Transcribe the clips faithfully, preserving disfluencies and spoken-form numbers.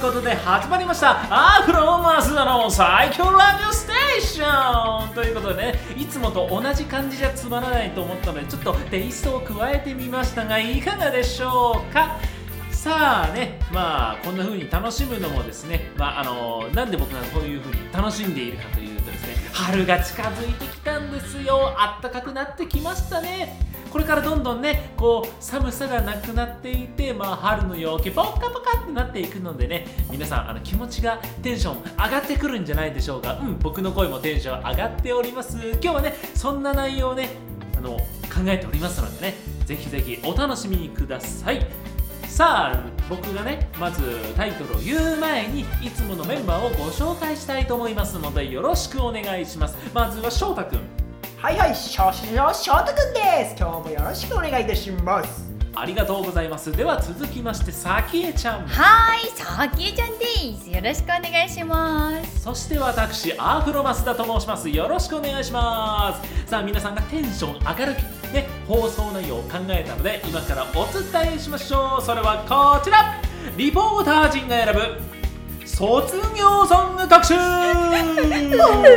ことで始まりましたアフロ増田の最強ラジオステーションということでね、いつもと同じ感じじゃつまらないと思ったのでちょっとテイストを加えてみましたがいかがでしょうか。さあね、まあこんな風に楽しむのもですね、まああのなんで僕がこういう風に楽しんでいるかというとですね、春が近づいてきたんですよ。あったかくなってきましたね。これからどんどんね、こう寒さがなくなっていて、まあ春の陽気ポッカポカってなっていくのでね、皆さんあの気持ちがテンション上がってくるんじゃないでしょうか。うん、僕の声もテンション上がっております。今日はね、そんな内容をね、あの考えておりますのでね、ぜひぜひお楽しみください。さあ、僕がね、まずタイトルを言う前にいつものメンバーをご紹介したいと思いますのでよろしくお願いします。まずは翔太くん。 はいはい、しょしょ翔太くんです。今日もよろしくお願いいたします。 ありがとうございます。では続きましてさきえちゃん。 はい、さきえちゃんです。よろしくお願いします。 そして私アフロマスダと申します。よろしくお願いします。さあ皆さんがテンション上がるね、放送内容を考えたので今からお伝えしましょう。それはこちら、リポーター陣が選ぶ卒業ソング特集なん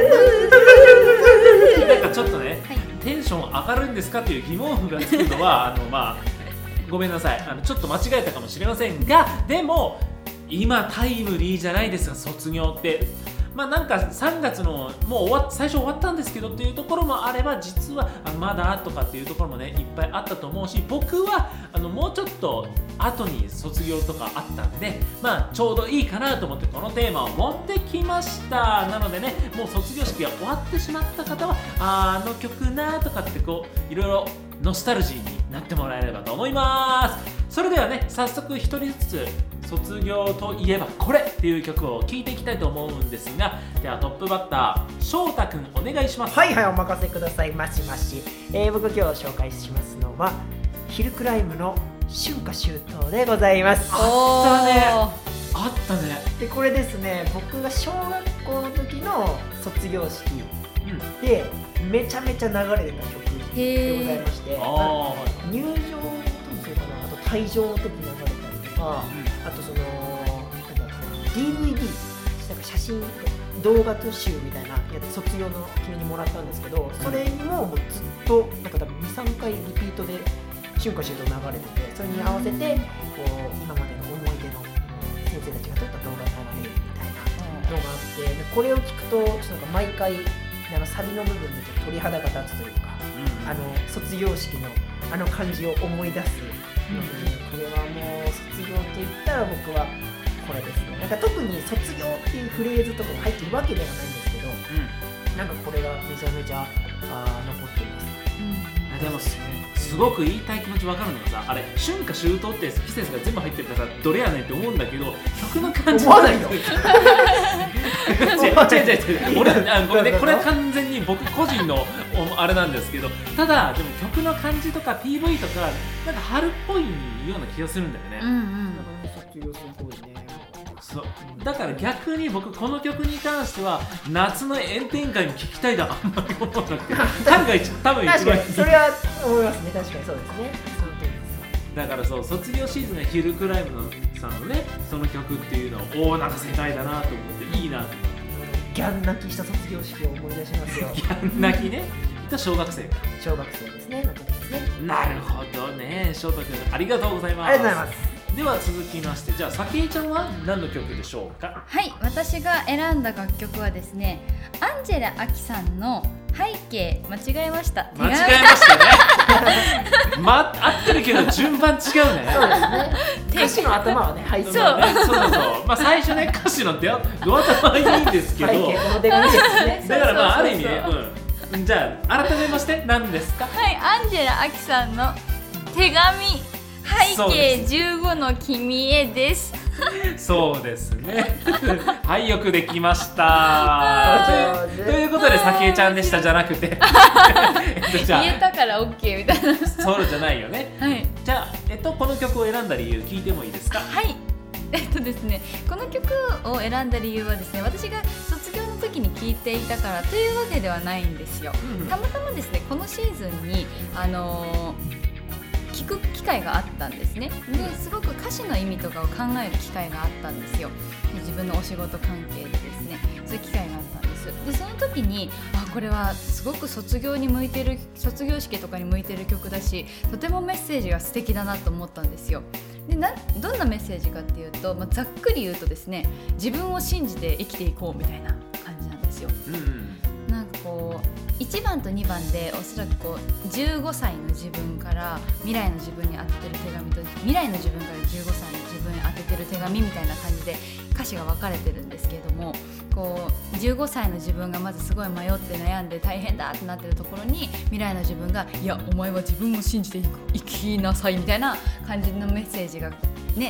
かちょっとね、はい、テンション上がるんですかという疑問符がつくのはあのまあごめんなさい、あのちょっと間違えたかもしれませんが、でも今タイムリーじゃないですか、卒業って。まあなんかさんがつのもう終わ最初終わったんですけどっていうところもあれば、実はあまだとかっていうところもねいっぱいあったと思うし、僕はあのもうちょっと後に卒業とかあったんで、まあちょうどいいかなと思ってこのテーマを持ってきました。なのでね、もう卒業式が終わってしまった方はあの曲なとかってこういろいろノスタルジーになってもらえればと思います。それではね、早速一人ずつ卒業といえばこれっていう曲を聴いていきたいと思うんですが、ではトップバッター翔太くんお願いします。 はいはい、お任せください。ましまし、えー、僕今日紹介しますのはヒルクライムの春夏秋冬でございます。 あったねあったね。 でこれですね、僕が小学校の時の卒業式で、うん、めちゃめちゃ流れてた曲でございまして、あ入場の時かな、あと退場の時に流れたりとか、うん、あとそのなんだ ディーブイディー なんか写真動画集みたいなやつ卒業の記念にもらったんですけど、それにももうずっとなんか多分 にさんかいリピートで春夏秋冬流れてて、それに合わせてこう今までの思い出の先生たちが撮った動画が流れるみたいなのがあって、でこれを聞くとちょっとなんか毎回あのサビの部分でちょっと鳥肌が立つというか、うん、あの卒業式のあの感じを思い出すので、うん、これはもう卒業といったら僕はこれですね。なんか特に卒業っていうフレーズとかが入ってるわけではないんですけど、うん、なんかこれがめちゃめちゃあ残っています。 うん、でもすごく言いたい気持ち分かるのがさ、あれ春夏秋冬って季節が全部入ってるからさ、どれやねんって思うんだけど、曲の感じ思わないの違う違う違う違う俺あごめんね、これは完全に僕個人のあれなんですけど、ただでも曲の感じとか ピーブイ とかなんか春っぽいような気がするんだよね。うんうん、 卒業するっぽいね。 そうだから逆に僕この曲に関しては夏の炎天下に聴きたいがあんまり思わなくて、春が一多分一番確かにそれは思いますね。確かにそうですね。その通りです。 だからそう、卒業シーズンのヒルクライムのさんのねその曲っていうのをおおなんか世代だなと思っていいなと思って、 ギャン泣きした卒業式を思い出しますよ。 ギャン泣きね。小学生か。 小学生ですね。 なるほどね。翔太君ありがとうございます。 ありがとうございます。 では続きまして、じゃあさきえちゃんは何の曲でしょうか。 はい、私が選んだ楽曲はですね、アンジェラ・アキさんの背景、間違えました。 間違えましたね。ま、合ってるけど順番違うね。 そうですね。歌詞の頭はね、はい、 そう、 そうそうそう。まあ最初ね歌詞のド頭はいいんですけど、背景この手紙ですね。 だからまあある意味ね、うん。じゃあ改めまして何ですか。 はい、アンジェラ・アキさんの手紙。背景じゅうごの君へです。 そうですね。はい、よくできました。ということで、さきえちゃんでしたじゃなくて言えたから OK みたいな。 そうじゃないよね。 はい。 じゃあ、えっと、この曲を選んだ理由聞いてもいいですか。 はい。えっとですね、この曲を選んだ理由はですね、私が卒業の時に聴いていたからというわけではないんですよ。うん、たまたまですね、このシーズンにあのー聞く機会があったんですね。ですごく歌詞の意味とかを考える機会があったんですよ。で自分のお仕事関係でですね、そういう機会があったんです。でその時にあこれはすごく卒業に向いてる、卒業式とかに向いてる曲だし、とてもメッセージが素敵だなと思ったんですよ。でなどんなメッセージかっていうと、まあ、ざっくり言うとですね、自分を信じて生きていこうみたいな感じなんですよ。うん、なんかこういちばんとにばんでおそらくこうじゅうごさいの自分から未来の自分に当ててる手紙と、未来の自分からじゅうごさいの自分に当ててる手紙みたいな感じで歌詞が分かれてるんですけれども、こうじゅうごさいの自分がまずすごい迷って悩んで大変だってなってるところに、未来の自分がいやお前は自分を信じて生きなさいみたいな感じのメッセージがね、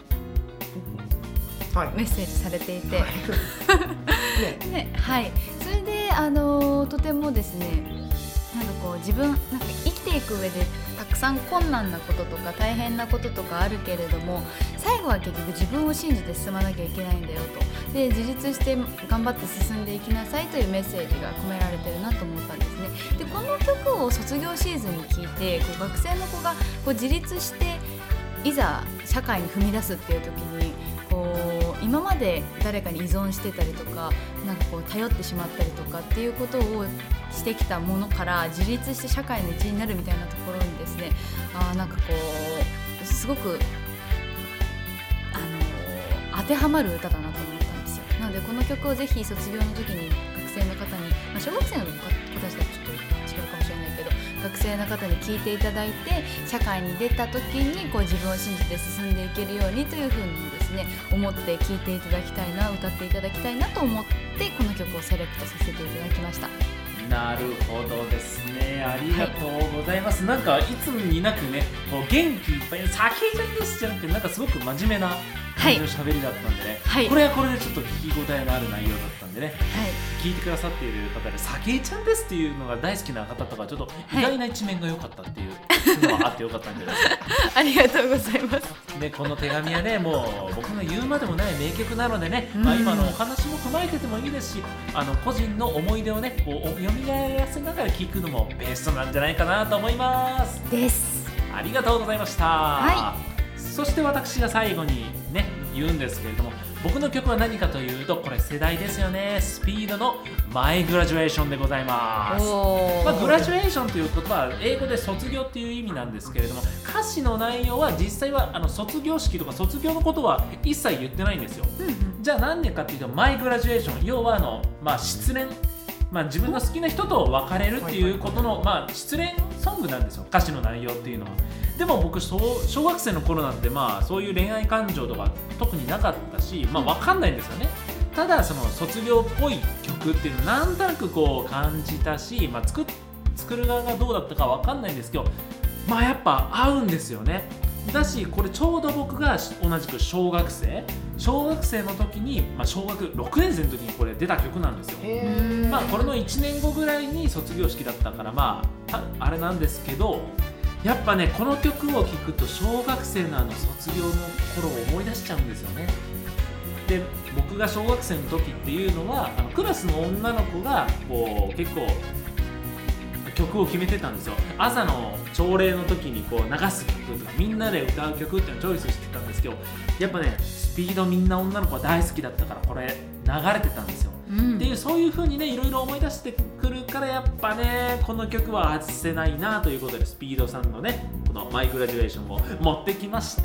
はい、メッセージされていて、はいねねはい、それで、あのー、とてもですね、なんかこう自分なんか生きていく上でたくさん困難なこととか大変なこととかあるけれども、最後は結局自分を信じて進まなきゃいけないんだよと、で自立して頑張って進んでいきなさいというメッセージが込められてるなと思ったんですね。でこの曲を卒業シーズンに聴いて、こう学生の子がこう自立していざ社会に踏み出すっていう時に、こう今まで誰かに依存してたりとか、なんかこう頼ってしまったりとかっていうことをしてきたものから自立して社会の一員になるみたいなところにですね、あなんかこうすごくあの当てはまる歌だなと思ったんですよ。なのでこの曲をぜひ卒業の時に学生の方に、まあ、小学生の子たちとはちょっと違うかもしれないけど、学生の方に聴いていただいて、社会に出た時にこう自分を信じて進んでいけるようにというふうにですね思って聴いていただきたいな、歌っていただきたいなと思ってこの曲をセレクトさせていただきました。 なるほどですね、ありがとうございます、はい、なんかいつもになくね、こう元気いっぱいサキちゃんですじゃなくて、なんかすごく真面目な感じの喋りだったんでね、はい、これはこれでちょっと聞き応えのある内容だったんでね、はい、聞いてくださっている方でサキちゃんですっていうのが大好きな方とか、ちょっと意外な一面が良かったっていうのがあって良かったんじゃないですかありがとうございます。 でこの手紙はね、もう僕の言うまでもない名曲なのでね、まあ、今のお話も踏まえててもいいですし、あの個人の思い出をねこう蘇らせながら聞くのもベストなんじゃないかなと思いますです。 ありがとうございました、はい、そして私が最後にね言うんですけれども、僕の曲は何かというと、これ世代ですよね。スピードのマイグラジュエーションでございます。まあ、グラジュエーションという言葉は英語で卒業っていう意味なんですけれども、歌詞の内容は実際はあの卒業式とか卒業のことは一切言ってないんですよ、うんうん、じゃあ何でかっていうと、マイグラジュエーション、要はあの、まあ、失恋、まあ、自分の好きな人と別れるっていうことの、まあ、失恋ソングなんですよ、歌詞の内容っていうのは。でも僕小学生の頃なんて、まあそういう恋愛感情とか特になかったし、まあ分かんないんですよね。ただその卒業っぽい曲っていうのなんとなくこう感じたし、まあ、作, 作る側がどうだったか分かんないんですけど、まあやっぱ合うんですよね。だしこれちょうど僕が同じく小学生小学生の時に、まあ、小学ろくねん生の時にこれ出た曲なんですよ。まあこれのいちねんごぐらいに卒業式だったから、まああれなんですけど、やっぱねこの曲を聴くと小学生のあの卒業の頃を思い出しちゃうんですよね。で僕が小学生の時っていうのはあのクラスの女の子がこう結構曲を決めてたんですよ。朝の朝礼の時にこう流す曲とかみんなで歌う曲っていうのをチョイスしてたんですけど、やっぱねスピードみんな女の子は大好きだったからこれ流れてたんですよ、うん、っていうそういう風にねいろいろ思い出してくるから、やっぱねこの曲は外せないなということで、スピードさんのねこのマイグラジュエーションを持ってきました。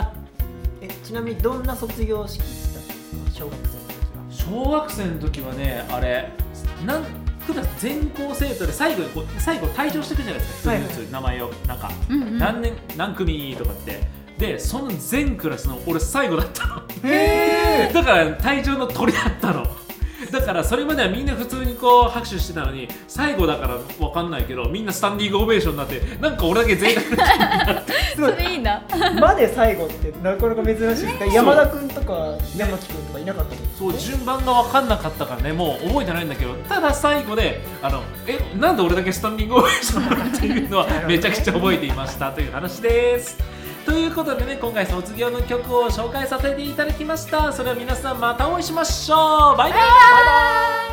えちなみにどんな卒業式だったんですか、小学生の時は。 小学生の時はね、あれなんクラス全校生徒で最後にこう最後退場していくじゃないですか、一人ずつ名前をなんか、うんうん、何年何組とかって、でその全クラスの俺最後だったの。へーだから退場の鳥だったの。だからそれまではみんな普通にこう拍手してたのに、最後だから分かんないけどみんなスタンディングオベーションになって、なんか俺だけ全員になってそれいいな。 まで最後ってなかなか珍しいですか。山田君とか山木君とかいなかったですか。 そう順番が分かんなかったからね、もう覚えてないんだけど、ただ最後であのえなんで俺だけスタンディングオベーションなのっていうのはめちゃくちゃ覚えていましたという話です。ということでね、今回卒業の曲を紹介させていただきました。それでは皆さんまたお会いしましょう。バイバイ。バイバイ。